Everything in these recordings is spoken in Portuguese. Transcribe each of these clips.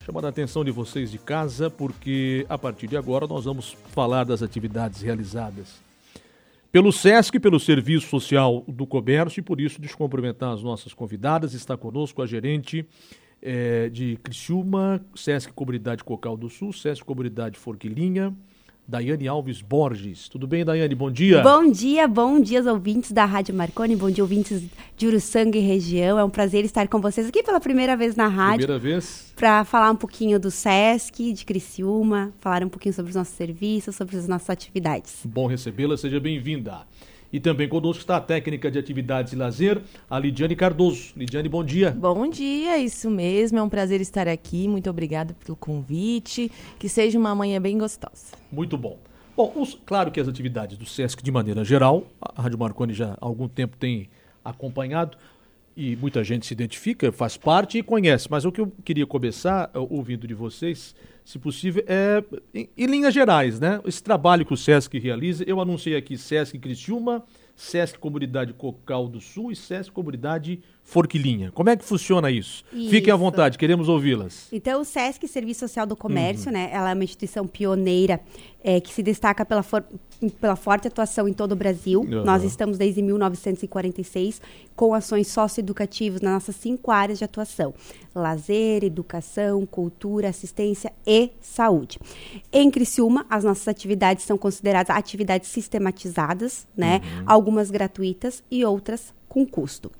chamando a atenção de vocês de casa, porque a partir de agora nós vamos falar das atividades realizadas pelo SESC, pelo Serviço Social do Comércio, e por isso deixa eu cumprimentar as nossas convidadas. Está conosco a gerente de Criciúma, SESC Comunidade Cocal do Sul, SESC Comunidade Forquilinha, Daiane Alves Borges. Tudo bem, Daiane? Bom dia. Bom dia aos ouvintes da Rádio Marconi, bom dia, ouvintes de Uruçanga e região. É um prazer estar com vocês aqui pela primeira vez na rádio. Primeira vez. Para falar um pouquinho do SESC, de Criciúma, falar um pouquinho sobre os nossos serviços, sobre as nossas atividades. Bom recebê-la, seja bem-vinda. E também conosco está a técnica de atividades e lazer, a Lidiane Cardoso. Lidiane, bom dia. Bom dia, isso mesmo, é um prazer estar aqui, muito obrigada pelo convite, que seja uma manhã bem gostosa. Muito bom. Bom, claro que as atividades do SESC de maneira geral, a Rádio Marconi já há algum tempo tem acompanhado e muita gente se identifica, faz parte e conhece, mas o que eu queria começar ouvindo de vocês, se possível, é em linhas gerais, né? Esse trabalho que o SESC realiza, eu anunciei aqui SESC Criciúma, SESC Comunidade Cocal do Sul e SESC Comunidade Forquilinha. Como é que funciona isso? Fiquem à vontade, queremos ouvi-las. Então, o SESC, Serviço Social do Comércio, né? Ela é uma instituição pioneira que se destaca pela forte atuação em todo o Brasil. Nós estamos desde 1946 com ações socioeducativas nas nossas 5 áreas de atuação: lazer, educação, cultura, assistência e saúde. Em Criciúma, as nossas atividades são consideradas atividades sistematizadas, né? Algumas gratuitas e outras com custo.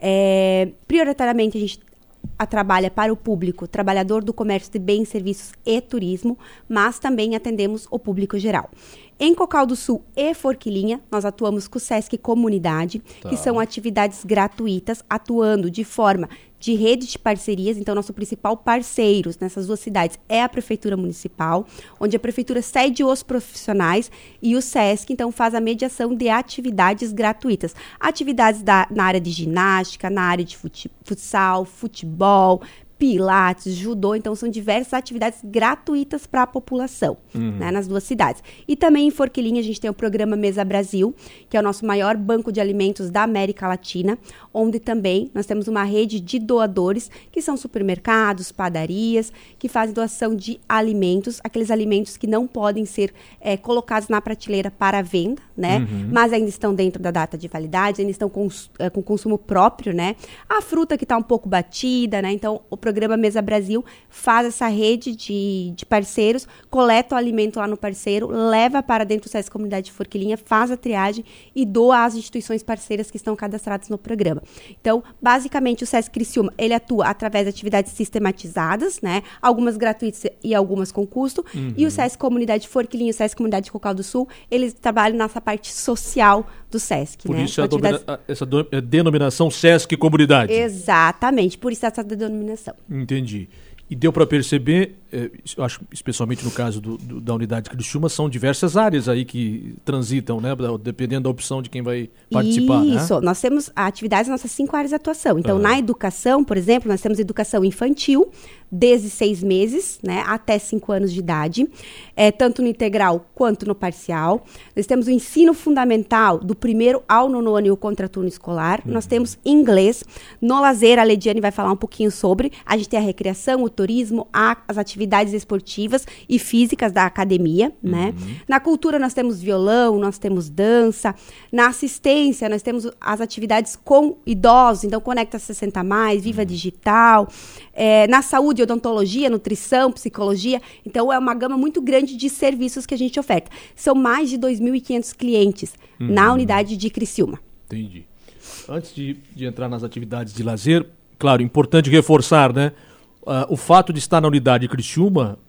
Prioritariamente, a gente trabalha para o público trabalhador do comércio de bens, serviços e turismo, mas também atendemos o público geral. Em Cocal do Sul e Forquilinha, nós atuamos com o SESC Comunidade, que são atividades gratuitas, atuando de forma de rede de parcerias. Então, nosso principal parceiro nessas 2 cidades é a Prefeitura Municipal, onde a Prefeitura cede os profissionais e o SESC, então, faz a mediação de atividades gratuitas. Atividades na área de ginástica, na área de futsal, futebol, pilates, judô, então são diversas atividades gratuitas para a população, né, nas 2 cidades. E também em Forquilinha a gente tem o programa Mesa Brasil, que é o nosso maior banco de alimentos da América Latina, onde também nós temos uma rede de doadores, que são supermercados, padarias, que fazem doação de alimentos, aqueles alimentos que não podem ser colocados na prateleira para venda, né, mas ainda estão dentro da data de validade, ainda estão com consumo próprio, né, a fruta que está um pouco batida, né, então o programa Mesa Brasil faz essa rede de parceiros, coleta o alimento lá no parceiro, leva para dentro do SESC Comunidade de Forquilinha, faz a triagem e doa às instituições parceiras que estão cadastradas no programa. Então, basicamente, o SESC Criciúma, ele atua através de atividades sistematizadas, né? Algumas gratuitas e algumas com custo. E o SESC Comunidade de Forquilinha e o SESC Comunidade Cocal do Sul, eles trabalham nessa parte social do SESC. Por né? isso essa denominação SESC Comunidade. Exatamente, por isso essa denominação. Entendi. E deu para perceber, eu acho, especialmente no caso da unidade Criciúma, são diversas áreas aí que transitam, né? Dependendo da opção de quem vai participar. Isso, né? Nós temos atividades nas nossas 5 áreas de atuação. Então, na educação, por exemplo, nós temos educação infantil, desde 6 meses, né, até 5 anos de idade, tanto no integral quanto no parcial. Nós temos o ensino fundamental, do 1º ao 9º ano e o contraturno escolar. Nós temos inglês. No lazer, a Lidiane vai falar um pouquinho sobre. A gente tem a recreação, o turismo, as atividades esportivas e físicas da academia, né? Na cultura, nós temos violão, nós temos dança. Na assistência, nós temos as atividades com idosos, então Conecta 60+, Viva Digital. Na saúde, odontologia, nutrição, psicologia. Então, é uma gama muito grande de serviços que a gente oferta. São mais de 2.500 clientes na unidade de Criciúma. Entendi. Antes de entrar nas atividades de lazer, claro, importante reforçar, né? O fato de estar na unidade de Criciúma,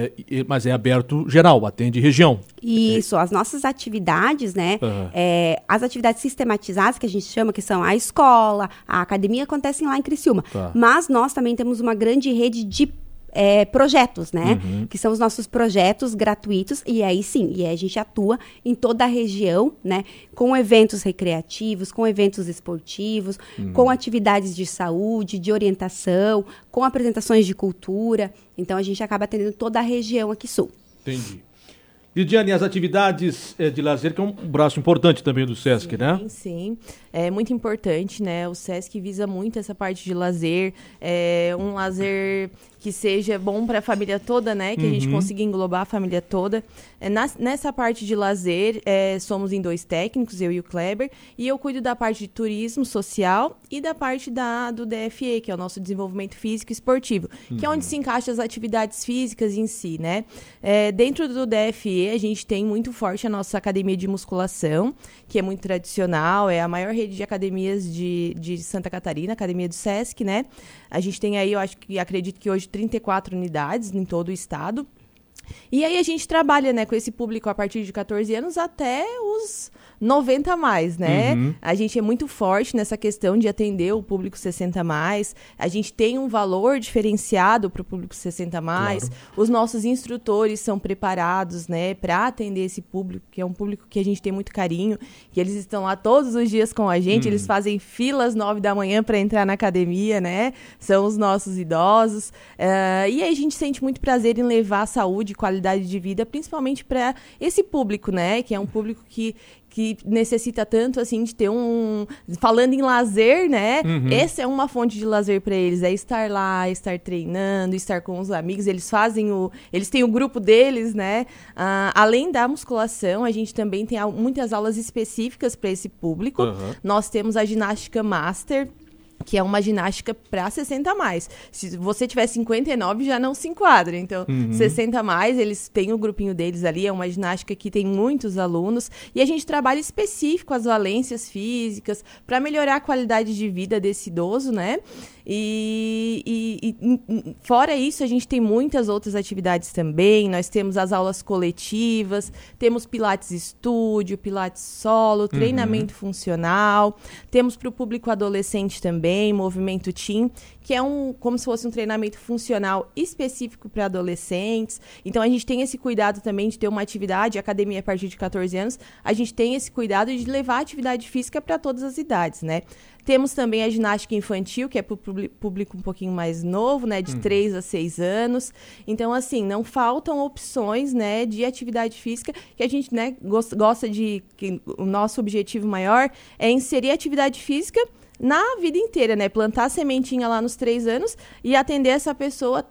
mas é aberto geral, atende região. Isso, as nossas atividades, né? As atividades sistematizadas, que a gente chama, que são a escola, a academia, acontecem lá em Criciúma. Mas nós também temos uma grande rede de projetos, né? Que são os nossos projetos gratuitos, e aí sim, a gente atua em toda a região, né? Com eventos recreativos, com eventos esportivos, com atividades de saúde, de orientação, com apresentações de cultura. Então, a gente acaba atendendo toda a região aqui sul. Entendi. Lidiane, as atividades de lazer, que é um braço importante também do SESC, né? Sim. é muito importante, né? O Sesc visa muito essa parte de lazer, um lazer que seja bom para a família toda, né? Que a gente consiga englobar a família toda. Nessa parte de lazer, somos em 2 técnicos, eu e o Kleber, e eu cuido da parte de turismo social e da parte do DFE, que é o nosso desenvolvimento físico e esportivo, que é onde se encaixa as atividades físicas em si, né? Dentro do DFE, a gente tem muito forte a nossa academia de musculação, que é muito tradicional, é a maior rede de academias de Santa Catarina, academia do Sesc, né? A gente tem aí, acredito que hoje 34 unidades em todo o estado. E aí a gente trabalha, né, com esse público a partir de 14 anos até os 90 a mais, né? A gente é muito forte nessa questão de atender o público 60 a mais. A gente tem um valor diferenciado para o público 60 a mais. Claro. Os nossos instrutores são preparados, né, para atender esse público, que é um público que a gente tem muito carinho, que eles estão lá todos os dias com a gente, eles fazem filas 9 da manhã para entrar na academia, né? São os nossos idosos. E aí a gente sente muito prazer em levar saúde, qualidade de vida, principalmente para esse público, né? Que é um público que necessita tanto, assim, de ter falando em lazer, né? Essa é uma fonte de lazer para eles, é estar lá, estar treinando, estar com os amigos, eles têm o grupo deles, né? Além da musculação, a gente também tem muitas aulas específicas para esse público. Nós temos a ginástica master, que é uma ginástica para 60 a mais. Se você tiver 59, já não se enquadra. Então, 60 a mais, eles têm o grupinho deles ali, é uma ginástica que tem muitos alunos, e a gente trabalha específico as valências físicas para melhorar a qualidade de vida desse idoso, né? E fora isso, a gente tem muitas outras atividades também. Nós temos as aulas coletivas, temos pilates estúdio, pilates solo, treinamento funcional. Temos para o público adolescente também, movimento team, que é como se fosse um treinamento funcional específico para adolescentes. Então, a gente tem esse cuidado também de ter uma atividade, academia a partir de 14 anos, a gente tem esse cuidado de levar a atividade física para todas as idades, né? Temos também a ginástica infantil, que é para o público um pouquinho mais novo, né, de 3 a 6 anos. Então, assim, não faltam opções, né, de atividade física que a gente, né, gosta de... Que o nosso objetivo maior é inserir atividade física na vida inteira, né? Plantar a sementinha lá nos 3 anos e atender essa pessoa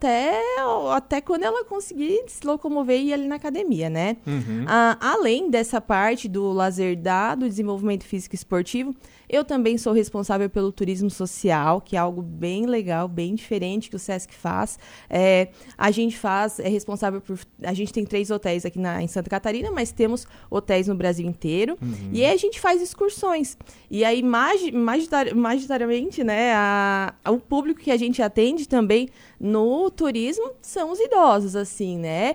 até quando ela conseguir se locomover e ir ali na academia, né? Além dessa parte do lazer do desenvolvimento físico e esportivo, eu também sou responsável pelo turismo social, que é algo bem legal, bem diferente que o Sesc faz. A gente é responsável por... A gente tem 3 hotéis aqui em Santa Catarina, mas temos hotéis no Brasil inteiro. E aí a gente faz excursões. E aí, majoritariamente, né, o público que a gente atende também no turismo são os idosos, assim, né?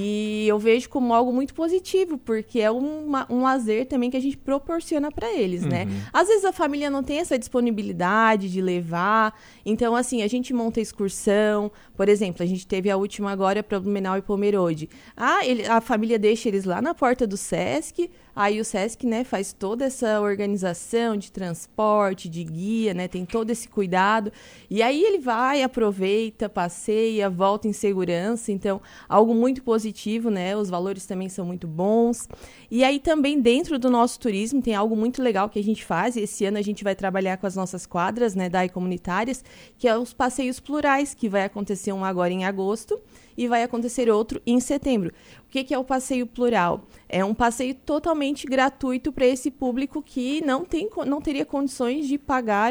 E eu vejo como algo muito positivo, porque é um lazer também que a gente proporciona para eles, né? Às vezes a família não tem essa disponibilidade de levar, então, assim, a gente monta excursão. Por exemplo, a gente teve a última agora para Blumenau e Pomerode. A família deixa eles lá na porta do Sesc. Aí o Sesc, né, faz toda essa organização de transporte, de guia, né, tem todo esse cuidado. E aí ele vai, aproveita, passeia, volta em segurança. Então, algo muito positivo, né? Os valores também são muito bons. E aí também dentro do nosso turismo tem algo muito legal que a gente faz. Esse ano a gente vai trabalhar com as nossas quadras, né, DAI comunitárias, que é os passeios plurais, que vai acontecer um agora em agosto e vai acontecer outro em setembro. O que é o passeio plural? É um passeio totalmente gratuito para esse público que não teria condições de pagar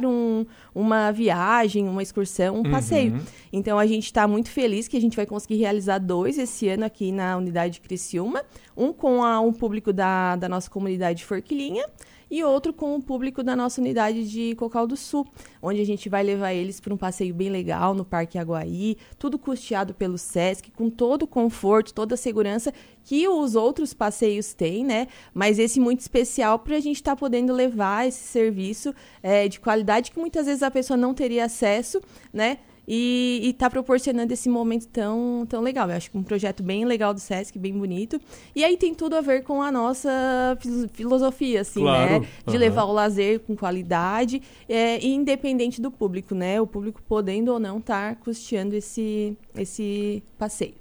uma viagem, uma excursão, um passeio. Então, a gente está muito feliz que a gente vai conseguir realizar 2 esse ano aqui na unidade de Criciúma, um com um público da nossa comunidade de Forquilinha, e outro com o público da nossa unidade de Cocal do Sul, onde a gente vai levar eles para um passeio bem legal no Parque Aguaí, tudo custeado pelo Sesc, com todo o conforto, toda a segurança que os outros passeios têm, né? Mas esse muito especial para a gente estar podendo levar esse serviço de qualidade que muitas vezes a pessoa não teria acesso, né? E está proporcionando esse momento tão legal. Eu acho que um projeto bem legal do Sesc, bem bonito. E aí tem tudo a ver com a nossa filosofia, assim, claro, né? De levar o lazer com qualidade, independente do público, né? O público podendo ou não estar custeando esse passeio.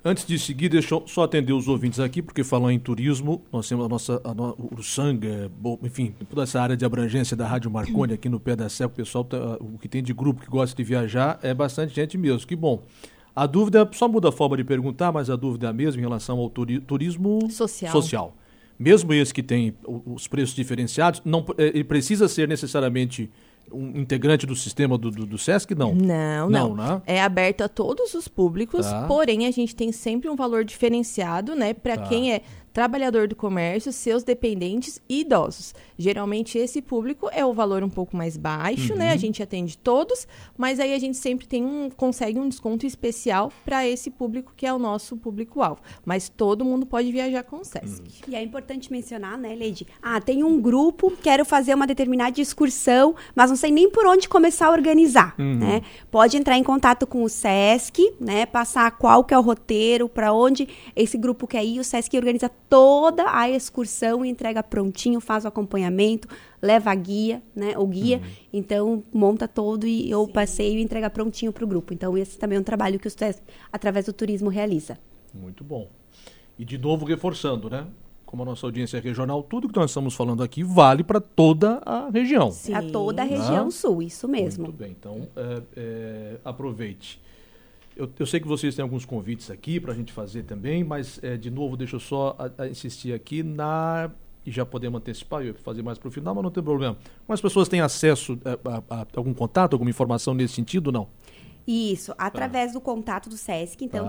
Antes de seguir, deixa eu só atender os ouvintes aqui, porque falando em turismo, nós temos o Uruçanga, enfim, toda essa área de abrangência da Rádio Marconi aqui no Pé da Serra, o pessoal, o que tem de grupo que gosta de viajar, é bastante gente mesmo, que bom. A dúvida, só muda a forma de perguntar, mas a dúvida é a mesma em relação ao turismo social. Mesmo esse que tem os preços diferenciados, ele precisa ser necessariamente um integrante do sistema do SESC? Não. Não. Né? É aberto a todos os públicos, porém a gente tem sempre um valor diferenciado, né, para quem é trabalhador do comércio, seus dependentes e idosos. Geralmente esse público é o valor um pouco mais baixo, né? A gente atende todos, mas aí a gente sempre consegue um desconto especial para esse público que é o nosso público-alvo. Mas todo mundo pode viajar com o SESC. E é importante mencionar, né, Leide? Tem um grupo, quero fazer uma determinada excursão, mas não sei nem por onde começar a organizar, né? Pode entrar em contato com o SESC, né? Passar qual que é o roteiro, para onde esse grupo quer ir, o SESC organiza toda a excursão e entrega prontinho, faz o acompanhamento, leva a guia, né, o guia, então monta todo o passeio e entrega prontinho para o grupo. Então esse também é um trabalho que o SESC, através do turismo, realiza. Muito bom. E de novo reforçando, né? Como a nossa audiência é regional, tudo que nós estamos falando aqui vale para toda a região. Sim. A toda a região sul, isso mesmo. Muito bem, então aproveite. Eu sei que vocês têm alguns convites aqui para a gente fazer também, mas, de novo, deixa eu só insistir aqui e já podemos antecipar, eu ia fazer mais para o final, mas não tem problema. Mas as pessoas têm acesso a algum contato, alguma informação nesse sentido, não? Isso, através do contato do SESC, então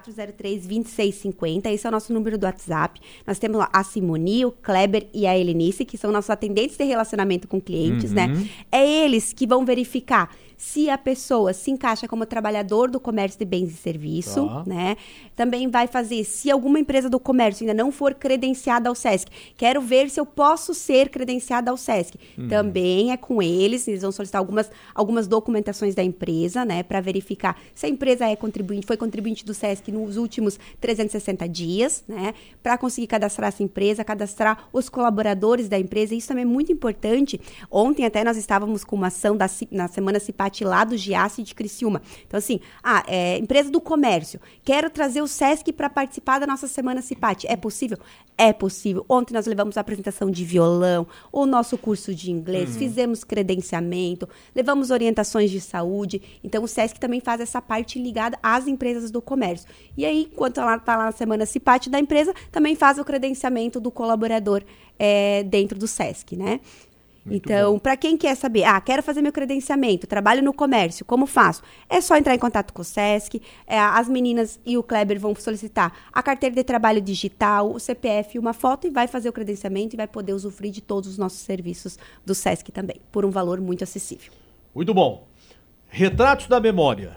3403-2650, esse é o nosso número do WhatsApp. Nós temos lá a Simoni, o Kleber e a Helenice, que são nossos atendentes de relacionamento com clientes, né? É eles que vão verificar se a pessoa se encaixa como trabalhador do comércio de bens e serviço, né? Também vai fazer, se alguma empresa do comércio ainda não for credenciada ao SESC, quero ver se eu posso ser credenciada ao SESC. Também é com eles vão solicitar algumas documentações da empresa, né? Para verificar se a empresa foi contribuinte do SESC nos últimos 360 dias, né? Para conseguir cadastrar essa empresa, cadastrar os colaboradores da empresa. Isso também é muito importante. Ontem até nós estávamos com uma ação na Semana Cipate lá do Giasse de Criciúma. Então, assim, empresa do comércio, quero trazer o SESC para participar da nossa Semana Cipate. É possível? É possível. Ontem nós levamos a apresentação de violão, o nosso curso de inglês, fizemos credenciamento, levamos orientações de saúde. Então, o SESC também faz essa parte ligada às empresas do comércio. E aí, enquanto ela está lá na Semana Cipate da empresa, também faz o credenciamento do colaborador dentro do SESC, né? Então, para quem quer saber, quero fazer meu credenciamento, trabalho no comércio, como faço? É só entrar em contato com o SESC, as meninas e o Kleber vão solicitar a carteira de trabalho digital, o CPF e uma foto, e vai fazer o credenciamento e vai poder usufruir de todos os nossos serviços do SESC também, por um valor muito acessível. Muito bom. Retratos da memória.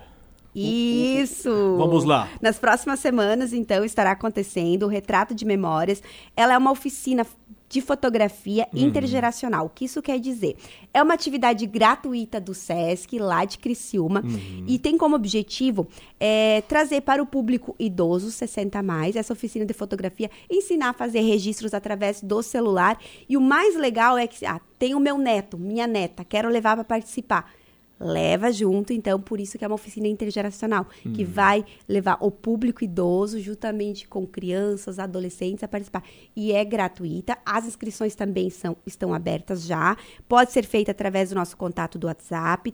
Isso! Vamos lá. Nas próximas semanas, então, estará acontecendo o Retrato de Memórias. Ela é uma oficina de fotografia intergeracional. O que isso quer dizer? É uma atividade gratuita do SESC, lá de Criciúma, e tem como objetivo trazer para o público idoso, 60 a mais, essa oficina de fotografia, ensinar a fazer registros através do celular. E o mais legal é que tem o meu neto, minha neta, quero levar para participar. Leva junto, então, por isso que é uma oficina intergeracional, que vai levar o público idoso, juntamente com crianças, adolescentes, a participar. E é gratuita, as inscrições também estão abertas já, pode ser feita através do nosso contato do WhatsApp,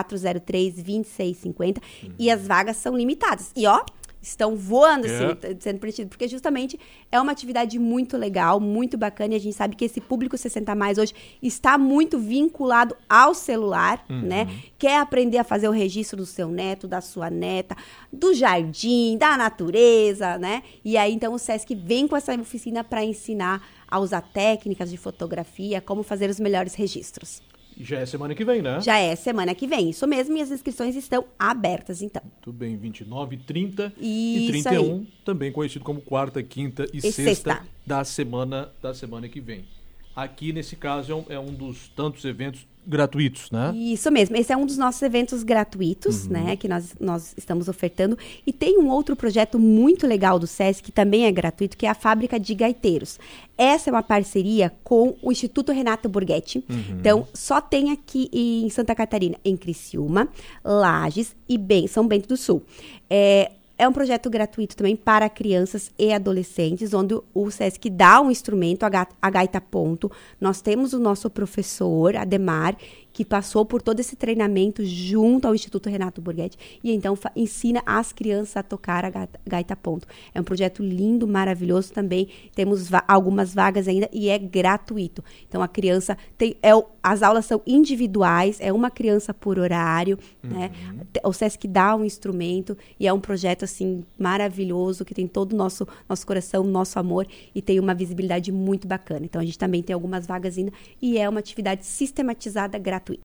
3403-2650, e as vagas são limitadas. E estão voando, assim, sendo preenchidos, porque justamente é uma atividade muito legal, muito bacana, e a gente sabe que esse público 60 a mais hoje está muito vinculado ao celular, né? Quer aprender a fazer o registro do seu neto, da sua neta, do jardim, da natureza, né? E aí, então, o SESC vem com essa oficina para ensinar a usar técnicas de fotografia, como fazer os melhores registros. E já é semana que vem, né? Já é semana que vem, isso mesmo, e as inscrições estão abertas, então. Muito bem, 29, 30 e 31, aí. Também conhecido como quarta, quinta e sexta da semana que vem. Aqui, nesse caso, é um dos tantos eventos gratuitos, né? Isso mesmo, esse é um dos nossos eventos gratuitos, né, que nós estamos ofertando. E tem um outro projeto muito legal do SESC, que também é gratuito, que é a Fábrica de Gaiteiros. Essa é uma parceria com o Instituto Renato Borghetti. Então, só tem aqui em Santa Catarina, em Criciúma, Lages e São Bento do Sul. É É um projeto gratuito também para crianças e adolescentes, onde o SESC dá um instrumento, a gaita ponto. Nós temos o nosso professor, Ademar, que passou por todo esse treinamento junto ao Instituto Renato Borghetti e então ensina as crianças a tocar a gaita ponto. É um projeto lindo, maravilhoso também. Temos algumas vagas ainda e é gratuito. Então a criança as aulas são individuais, é uma criança por horário, né? O SESC dá um instrumento e é um projeto assim maravilhoso que tem todo o nosso coração, nosso amor e tem uma visibilidade muito bacana. Então a gente também tem algumas vagas ainda e é uma atividade sistematizada gratuita.